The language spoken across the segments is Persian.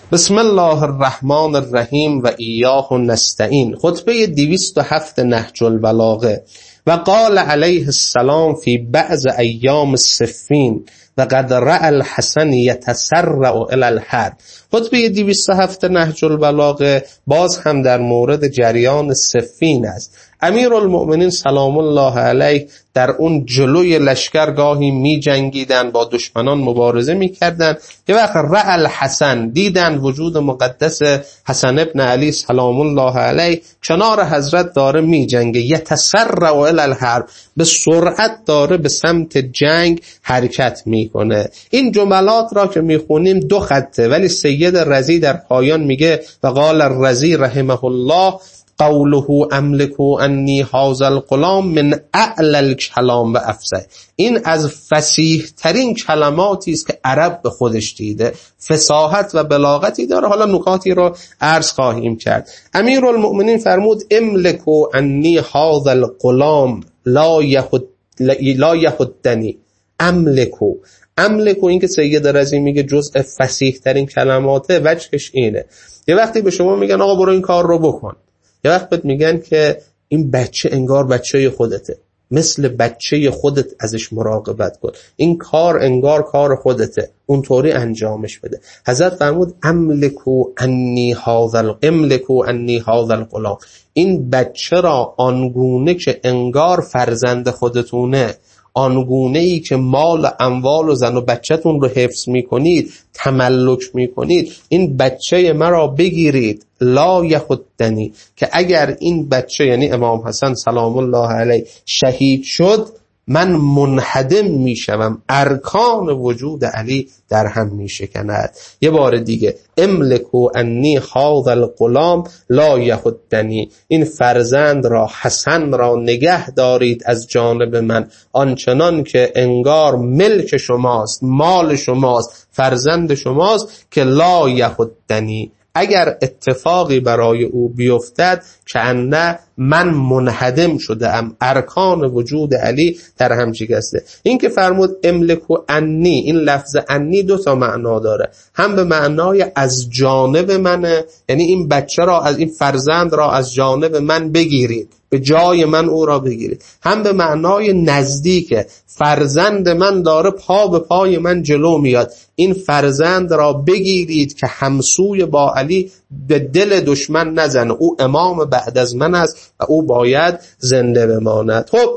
بسم الله الرحمن الرحیم و ایاه نستعین. خطبه 207 نهج البلاغه. و قال علیه السلام فی بعض ایام صفین و قد رأى الحسن یتسرع الی الحرب. خطبه 207 نهج البلاغه باز هم در مورد جریان صفین است. امیرالمؤمنین سلام الله علیه در اون جلوی لشکرگاهی می جنگیدن، با دشمنان مبارزه می کردن که وقت رأى الحسن دیدن وجود مقدس حسن ابن علی سلام الله علیه کنار حضرت داره می جنگه، یتسرع الی الحرب، به سرعت داره به سمت جنگ حرکت می کنه. این جملات را که می خونیم دو خطه، ولی سید رضی در پایان میگه و قال الرضی رحمه الله قوله املک انی هذا الغلام من اعلی الکلام و افصح. این از فصیح ترین کلماتی است که عرب به خودش دیده، فصاحت و بلاغتی داره. حالا نکاتی رو عرض خواهیم کرد. امیرالمؤمنین فرمود املک انی هذا الغلام لا یحدنی. املکو این که سید رضی میگه جزء فصیح ترین کلماته، وجهش اینه یه وقتی به شما میگن آقا برو این کار رو بکن، یه وقت بهت میگن که این بچه انگار بچه خودته، مثل بچه خودت ازش مراقبت کن، این کار انگار کار خودته، اونطوری انجامش بده. حضرت فرمود املکو انی هذا الغلام، این بچه را آنگونه که انگار فرزند خودتونه، آنگونه ای که مال و اموال و زن و بچه‌تون رو حفظ میکنید، تملک میکنید، این بچه مرا بگیرید. لا یحدنی، که اگر این بچه یعنی امام حسن سلام الله علیه شهید شد، من منهدم میشوم، ارکان وجود علی در هم میشکند. یه بار دیگه املکو انی هذا الغلام لا یحدنی، این فرزند را، حسن را نگه دارید از جانب من آنچنان که انگار ملک شماست، مال شماست، فرزند شماست، که لا یحدنی، اگر اتفاقی برای او بیفتد که انه من منهدم شده ام، ارکان وجود علی در هم شکسته. این که فرمود املکو انی، این لفظ انی دو تا معنا داره، هم به معنای از جانب منه، یعنی این بچه را، از این فرزند را از جانب من بگیرید، به جای من او را بگیرید، هم به معنای نزدیکه، فرزند من داره پا به پای من جلو میاد، این فرزند را بگیرید که همسوی با علی به دل دشمن نزنه، او امام بعد از من است و او باید زنده بماند. خب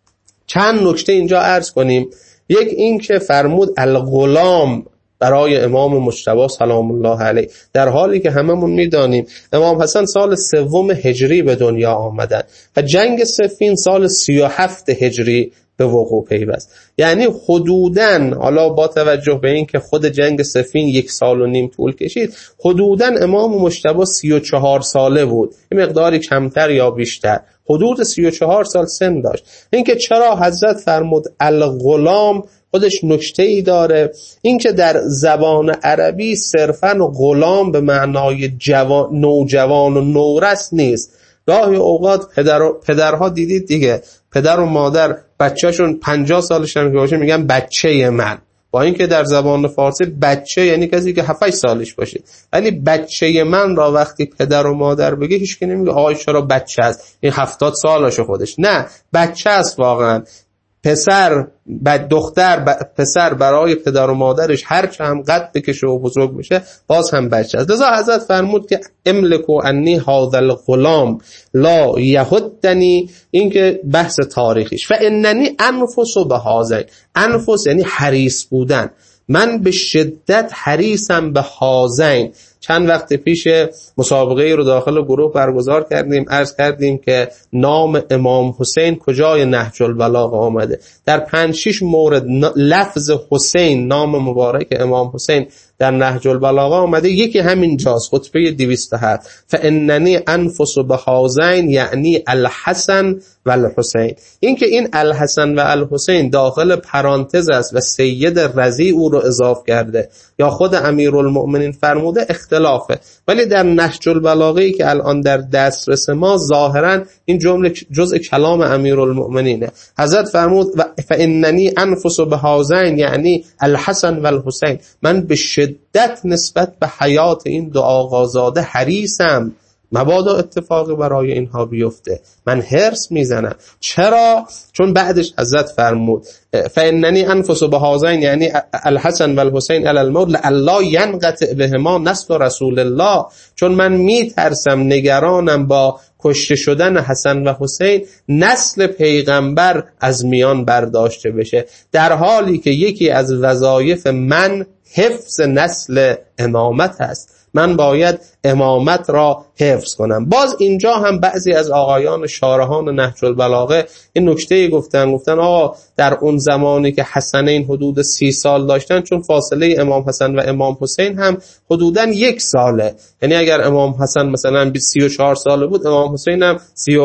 چند نکته اینجا عرض کنیم. یک این که فرمود الغلام برای امام مجتبی سلام الله علیه، در حالی که هممون میدانیم امام حسن سال 3 هجری به دنیا آمدن و جنگ صفین سال 37 هجری به وقوع پیوست. یعنی حدوداً، حالا با توجه به این که خود جنگ صفین 1.5 سال طول کشید، حدوداً امام مجتبی 34 ساله بود، این مقداری کمتر یا بیشتر، حدود 34 سال سن داشت. این که چرا حضرت فرمود الغلام، خودش نکته‌ای داره. این که در زبان عربی صرفاً غلام به معنای نوجوان و نورس نیست. گاهی اوقات پدرها دیدید دیگه، پدر و مادر بچه‌شون 50 سالشون که باشه میگن بچه من، با اینکه در زبان فارسی بچه یعنی کسی که 7-8 سالش باشه، ولی بچه من را وقتی پدر و مادر بگه هیچ کی نمیگه آهای چرا بچه است، این 70 سالشه خودش، نه، بچه است واقعا. پسر پسر برای پدر و مادرش هر چه هم قد بکشه و بزرگ بشه باز هم بچه است. لذا حضرت فرمود که املکو انی هذا الغلام لا یحدنی، این که بحث تاریخیش. فاننی انفس بهذین، انفس یعنی حریص بودن، من به شدت حریصم به هذین. چند وقت پیش مسابقه رو داخل گروه برگزار کردیم، عرض کردیم که نام امام حسین کجای نهج البلاغه آمده. در 5-6 مورد لفظ حسین، نام مبارک امام حسین در نهج البلاغه آمده، یکی همین جاست، خطبه 207. فاننی انفس بهذین یعنی الحسن و الحسین. این که این الحسن و الحسین داخل پرانتز است و سید رضی او رو اضاف کرده یا خود امیرالمؤمنین فرموده، اختلافه. ولی در نهج البلاغه‌ای که الان در دسترس ما ظاهرا این جمله جزء کلام امیرالمؤمنینه. حضرت فرمود فاننی انفس بهذین، یعنی الحسن و الحسین، من به شدت نسبت به حیات این دو آقازاده حریصم، مبادا اتفاقی برای اینها بیفته، من حرص میزنم. چرا؟ چون بعدش حضرت فرمود فاننی انفس بهذین یعنی الحسن و الحسین علی الموت لئلا ینقطع بهما نسل رسول الله، چون من میترسم، نگرانم با کشته شدن حسن و حسین نسل پیغمبر از میان برداشته بشه، در حالی که یکی از وظایف من حفظ نسل امامت است. من باید امامت را حفظ کنم. باز اینجا هم بعضی از آقایان شارحان نهج البلاغه این نکته گفتن آقا در اون زمانی که حسنین حدود 30 سال داشتن، چون فاصله امام حسن و امام حسین هم حدوداً 1 ساله، یعنی اگر امام حسن مثلا 34 ساله بود، امام حسین هم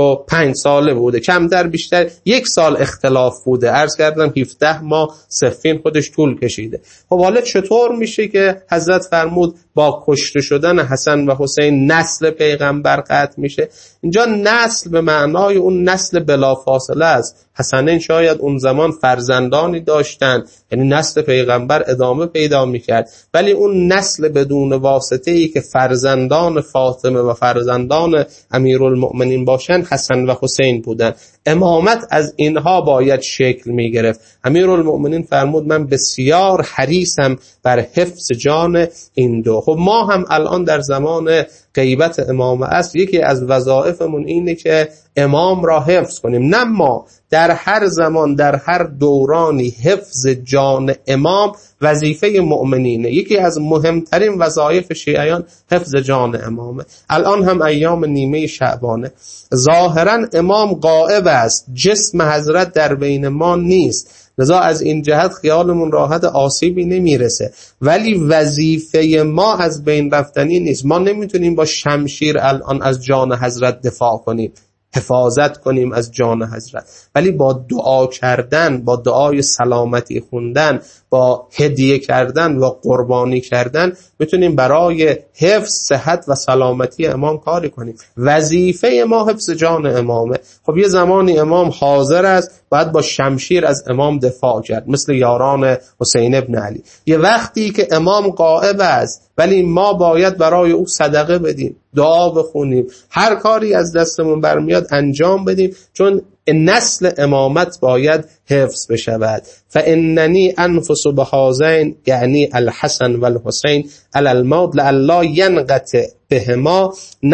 35 ساله بوده، کمتر بیشتر 1 سال اختلاف بوده. عرض کردم 17 ماه صفین خودش طول کشیده. خب حالا چطور میشه که حضرت فرمود با کشته شدن حسن و حسین نسل پیغمبر قطع میشه؟ اینجا نسل به معنای اون نسل بلافاصله است. حسنین شاید اون زمان فرزندانی داشتن، یعنی نسل پیغمبر ادامه پیدا میکرد، ولی اون نسل بدون واسطه ای که فرزندان فاطمه و فرزندان امیرالمؤمنین باشن حسن و حسین بودن. امامت از اینها باید شکل میگرفت. امیرالمؤمنین فرمود من بسیار حریصم بر حفظ جان این دو. خب ما هم الان در زمان غیبت امام است، یکی از وظایفمون اینه که امام را حفظ کنیم. نه ما، در هر زمان در هر دورانی حفظ جان امام وظیفه مؤمنینه. یکی از مهمترین وظایف شیعیان حفظ جان امامه. الان هم ایام نیمه شعبانه، ظاهرا امام غائب است، جسم حضرت در بین ما نیست، لذا از این جهت خیالمون راحت، آسیبی نمیرسه، ولی وظیفه ما از بین رفتنی نیست. ما نمیتونیم با شمشیر الان از جان حضرت دفاع کنیم، حفاظت کنیم از جان حضرت، ولی با دعا کردن، با دعای سلامتی خوندن، با هدیه کردن و قربانی کردن میتونیم برای حفظ صحت و سلامتی امام کاری کنیم. وظیفه ما حفظ جان امامه. خب یه زمانی امام حاضر است، باید با شمشیر از امام دفاع کرد، مثل یاران حسین ابن علی. یه وقتی که امام غائب است، ولی ما باید برای او صدقه بدیم، دعا بخونیم، هر کاری از دستمون برمیاد انجام بدیم، چون نسل امامت باید حفظ بشود. فاننی انفس بهذین یعنی الحسن و الحسین علی الموت لئلا ینقطع بهما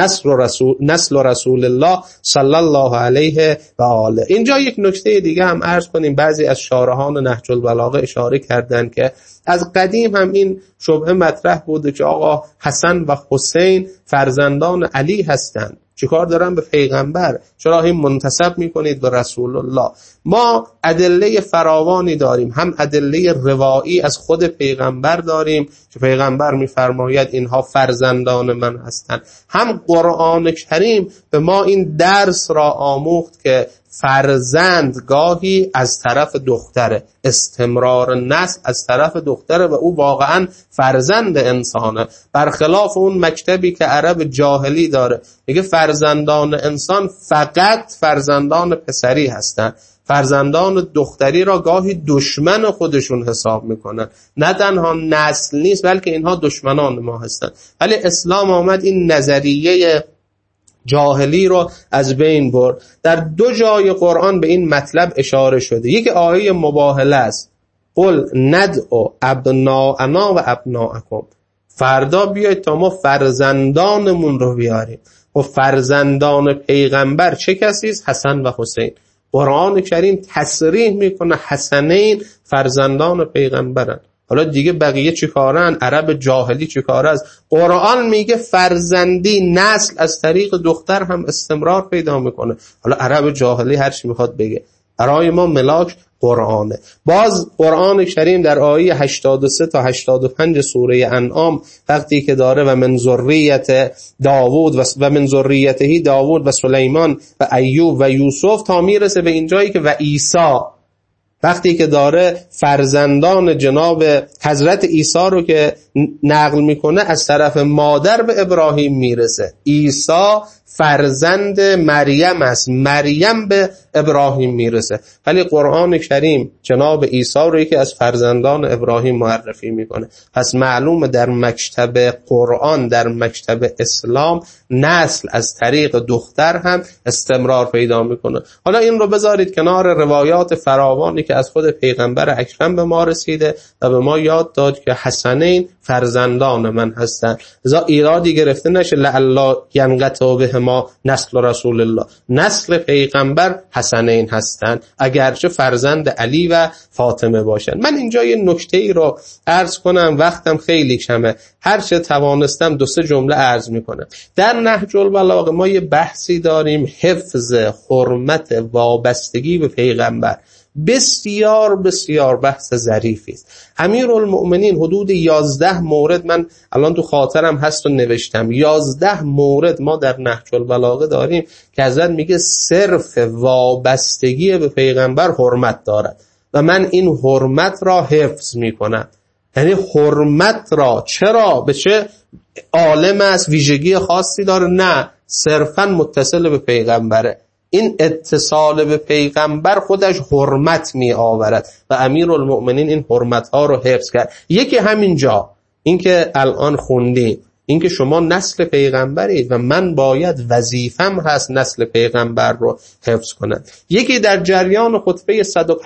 نسل رسول الله صلی الله علیه و آله. اینجا یک نکته دیگه هم عرض کنیم. بعضی از شارحان نهج البلاغه اشاره کردن که از قدیم هم این شبهه مطرح بوده که آقا حسن و حسین فرزندان علی هستند، چیکار دارن به پیغمبر؟ چرا این منتسب میکنید به رسول الله؟ ما ادله فراوانی داریم، هم ادله روایی از خود پیغمبر داریم که پیغمبر میفرماید اینها فرزندان من هستند، هم قرآن کریم به ما این درس را آموخت که فرزند گاهی از طرف دختره، استمرار نسل از طرف دختره و او واقعا فرزند انسانه، برخلاف اون مکتبی که عرب جاهلی داره، میگه فرزندان انسان فقط فرزندان پسری هستن، فرزندان دختری را گاهی دشمن خودشون حساب میکنن. نه تنها نسل نیست بلکه اینها دشمنان ما هستن. ولی اسلام آمد این نظریه جاهلی رو از بین برد. در 2 جای قرآن به این مطلب اشاره شده. یک آیه مباهله است، قل ندعو ابناءنا و ابناءکم، فردا بیاید تا ما فرزندانمون رو بیاریم. و فرزندان پیغمبر چه کسی است؟ حسن و حسین. قرآن کریم تصریح میکنه حسنین فرزندان پیغمبرن. حالا دیگه بقیه چی کارن؟ عرب جاهلی چی کاره است؟ قرآن میگه فرزندی، نسل از طریق دختر هم استمرار پیدا میکنه. حالا عرب جاهلی هر چی میخواد بگه، برای ما ملاک قرآنه. باز قرآن کریم در آیه 83 تا 85 سوره انعام وقتی که داره و من ذریت داوود و من ذریته داوود و سلیمان و ایوب و یوسف تا میرسه به اینجایی که و عیسی، وقتی که داره فرزندان جناب حضرت عیسی رو که نقل میکنه از طرف مادر به ابراهیم میرسه. عیسی فرزند مریم است، مریم به ابراهیم میرسه، ولی قرآن کریم جناب عیسی رو یکی از فرزندان ابراهیم معرفی میکنه. پس معلومه در مکتب قرآن، در مکتب اسلام، نسل از طریق دختر هم استمرار پیدا میکنه. حالا این رو بذارید کنار روایات فراوانی که از خود پیغمبر اکرم به ما رسیده و به ما یاد داد که حسنین فرزندان من هستن. ازا ایرادی گرفته نشه لعلا ینقطع بهما نسل رسول الله. نسل پیغمبر حسنین هستن، اگرچه فرزند علی و فاطمه باشن. من اینجا یه نکته ای رو عرض کنم، وقتم خیلی کمه، هرچه توانستم 2-3 جمله عرض میکنم. در نهج البلاغه ما یه بحثی داریم، حفظ حرمت وابستگی به پیغمبر. بسیار بسیار بحث ظریفی است. امیرالمؤمنین حدود 11 مورد، من الان تو خاطرم هست و نوشتم، 11 مورد ما در نهج البلاغه داریم که حضرت میگه صرف وابستگی به پیغمبر حرمت دارد و من این حرمت را حفظ میکنم. یعنی حرمت را چرا؟ به چه عالم است؟ ویژگی خاصی داره؟ نه، صرفا متصل به پیغمبره. این اتصال به پیغمبر خودش حرمت می آورد و امیرالمؤمنین این حرمت ها رو حفظ کرد. یکی همینجا، این که الان خوندیم، این که شما نسل پیغمبرید و من باید وظیفم هست نسل پیغمبر رو حفظ کنم. یکی در جریان خطبه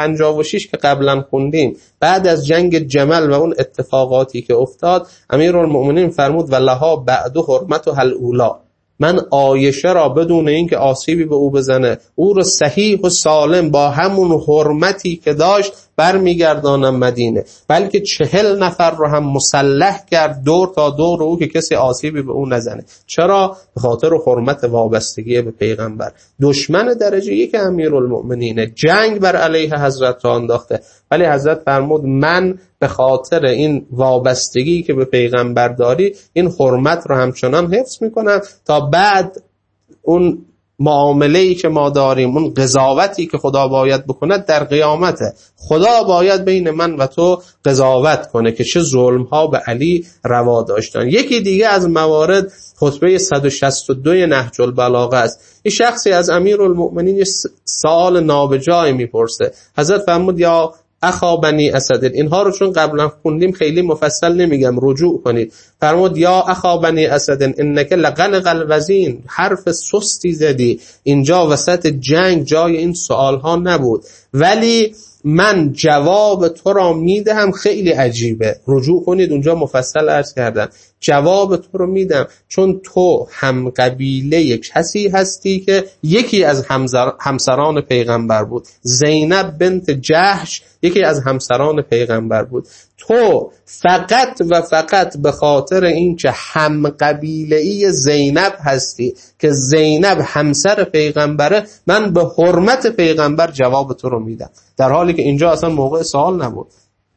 156 که قبلا خوندیم، بعد از جنگ جمل و اون اتفاقاتی که افتاد، امیرالمؤمنین فرمود ولها بعد حرمت و الاولی، من عایشه را بدون اینکه آسیبی به او بزنه، او رو صحیح و سالم با همون حرمتی که داشت برمیگردانم مدینه، بلکه 40 نفر رو هم مسلح کرد دور تا دور او که کسی آسیبی به او نزنه. چرا؟ به خاطر حرمت وابستگی به پیغمبر. دشمن درجه 1 امیرالمؤمنین، جنگ بر علیه حضرت را انداخته، ولی حضرت فرمود من به خاطر این وابستگی که به پیغمبر داری این حرمت رو همچنان حفظ میکنم تا بعد اون معامله‌ای که ما داریم، اون قضاوتی که خدا باید بکنه در قیامته. خدا باید بین من و تو قضاوت کنه که چه ظلم‌ها به علی روا داشتن. یکی دیگه از موارد خطبه 162 نهج البلاغه است. این شخصی از امیرالمؤمنین سوال نابجای میپرسه. حضرت فرمود یا اخا بنی اسد، اینها رو چون قبلا خوندیم خیلی مفصل نمیگم، رجوع کنید. فرمود یا اخا بنی اسد انک لغلق الوزین، حرف سستی زدی، اینجا وسط جنگ جای این سوال ها نبود، ولی من جواب تو را میدهم. خیلی عجیبه، رجوع کنید اونجا مفصل عرض کردم. جواب تو رو میدم چون تو هم قبیله کسی هستی که یکی از همسران پیغمبر بود. زینب بنت جحش یکی از همسران پیغمبر بود. تو فقط و فقط به خاطر اینکه هم قبیله‌ای زینب هستی که زینب همسر پیغمبره، من به حرمت پیغمبر جواب تو رو میدم، در حالی که اینجا اصلا موقع سوال نبود.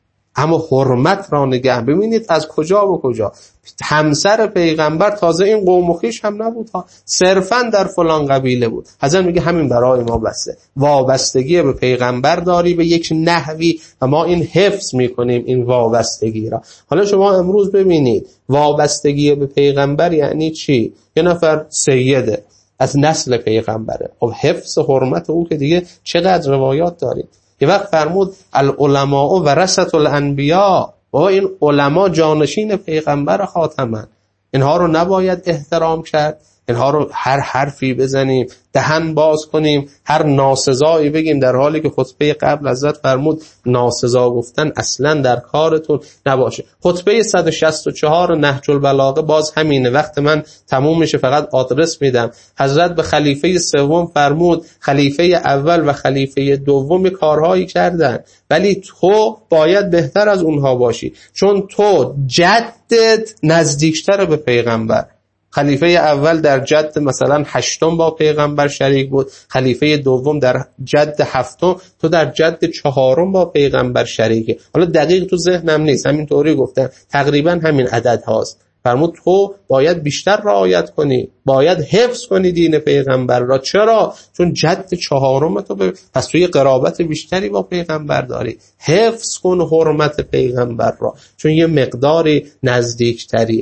اما حرمت را نگه. ببینید از کجا و کجا. همسر پیغمبر تازه این قوم و خویش هم نبود، صرفا در فلان قبیله بود. حضرت میگه همین برای ما بسه. وابستگی به پیغمبر داری به یک نحوی و ما این حفظ میکنیم این وابستگی را. حالا شما امروز ببینید وابستگی به پیغمبر یعنی چی؟ یه نفر سیده از نسل پیغمبره، خب حفظ حرمت او که دیگه چقدر روایات داریم. یه وقت فرمود العلماء ورثة الانبیاء، و این علما جانشین پیغمبر خاتمن، اینها رو نباید احترام کرد؟ اینها رو هر حرفی بزنیم، دهن باز کنیم، هر ناسزایی بگیم، در حالی که خطبه قبل حضرت فرمود ناسزا گفتن اصلا در کارتون نباشه. خطبه 164 نهج البلاغه باز همینه. وقت من تموم میشه فقط آدرس میدم. حضرت به خلیفه سوم فرمود خلیفه اول و خلیفه دوم کارهایی کردن، ولی تو باید بهتر از اونها باشی، چون تو جدت نزدیکتر به پیغمبر. خلیفه اول در جد مثلا 8 با پیغمبر شریک بود، خلیفه دوم در جد 7، تو در جد 4 با پیغمبر شریکه. حالا دقیق تو ذهنم نیست، همینطوری گفتم، تقریبا همین عدد هاست. فرمود تو باید بیشتر رعایت کنی، باید حفظ کنی دین پیغمبر را. چرا؟ چون جد چهارم تو پس توی قرابت بیشتری با پیغمبر داری. حفظ کن حرمت پیغمبر را، چون یه مقداری نزدیکتری.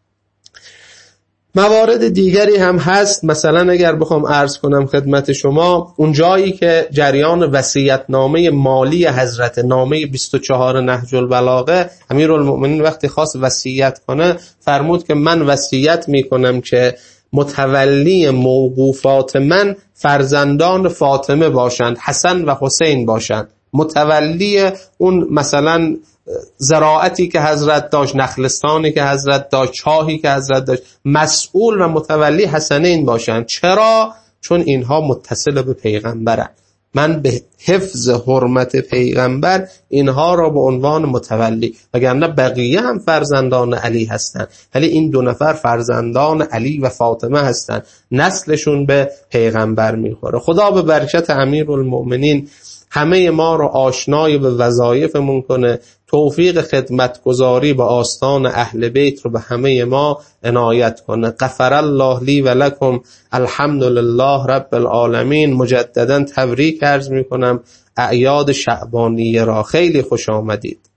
موارد دیگری هم هست. مثلا اگر بخوام عرض کنم خدمت شما، اون جایی که جریان وصیت‌نامه مالی حضرت، نامه 24 نهج البلاغه، امیرالمؤمنین وقتی خواست وصیت کنه فرمود که من وصیت میکنم که متولی موقوفات من فرزندان فاطمه باشند، حسن و حسین باشند. متولی اون مثلا زراعتی که حضرت داشت، نخلستانی که حضرت داشت، چاهی که حضرت داشت، مسئول و متولی حسنین باشند. چرا؟ چون اینها متصل به پیغمبرن. من به حفظ حرمت پیغمبر اینها را به عنوان متولی، وگرنه بقیه هم فرزندان علی هستند، ولی این دو نفر فرزندان علی و فاطمه هستند، نسلشون به پیغمبر میخوره. خدا به برکت امیرالمؤمنین همه ما رو آشنای به وظایفمون کنه، توفیق خدمتگزاری به آستان اهل بیت رو به همه ما عنایت کنه. غفر الله لی و لکم، الحمدلله رب العالمین. مجددا تبریک عرض میکنم اعیاد شعبانیه را. خیلی خوش آمدید.